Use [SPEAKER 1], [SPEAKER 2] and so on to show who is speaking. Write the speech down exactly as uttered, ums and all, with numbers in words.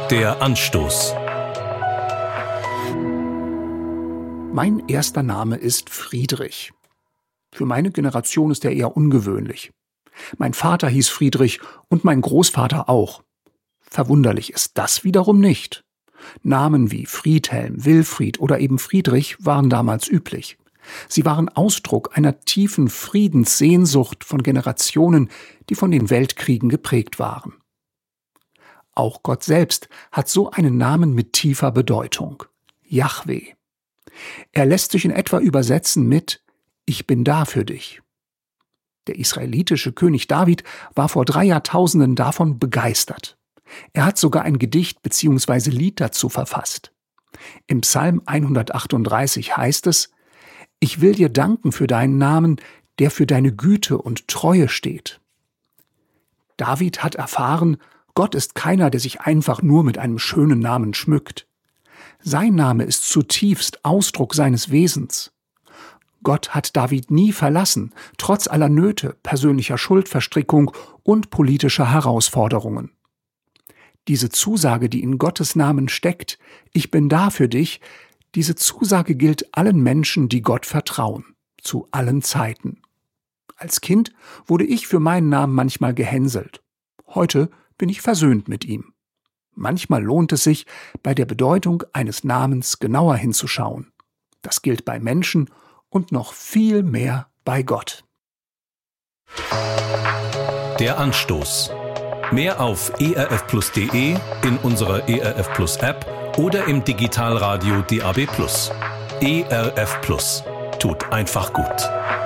[SPEAKER 1] Der Anstoß.
[SPEAKER 2] Mein erster Name ist Friedrich. Für meine Generation ist er eher ungewöhnlich. Mein Vater hieß Friedrich und mein Großvater auch. Verwunderlich ist das wiederum nicht. Namen wie Friedhelm, Wilfried oder eben Friedrich waren damals üblich. Sie waren Ausdruck einer tiefen Friedenssehnsucht von Generationen, die von den Weltkriegen geprägt waren. Auch Gott selbst hat so einen Namen mit tiefer Bedeutung: Jahwe. Er lässt sich in etwa übersetzen mit »Ich bin da für dich«. Der israelitische König David war vor drei Jahrtausenden davon begeistert. Er hat sogar ein Gedicht bzw. Lied dazu verfasst. Im Psalm hundertachtunddreißig heißt es: »Ich will dir danken für deinen Namen, der für deine Güte und Treue steht.« David hat erfahren, Gott ist keiner, der sich einfach nur mit einem schönen Namen schmückt. Sein Name ist zutiefst Ausdruck seines Wesens. Gott hat David nie verlassen, trotz aller Nöte, persönlicher Schuldverstrickung und politischer Herausforderungen. Diese Zusage, die in Gottes Namen steckt, »Ich bin da für dich«, diese Zusage gilt allen Menschen, die Gott vertrauen, zu allen Zeiten. Als Kind wurde ich für meinen Namen manchmal gehänselt. Heute bin ich versöhnt mit ihm. Manchmal lohnt es sich, bei der Bedeutung eines Namens genauer hinzuschauen. Das gilt bei Menschen und noch viel mehr bei Gott.
[SPEAKER 1] Der Anstoß. Mehr auf e r f plus punkt de, in unserer E R F Plus App oder im Digitalradio D A B Plus. E R F Plus. Tut einfach gut.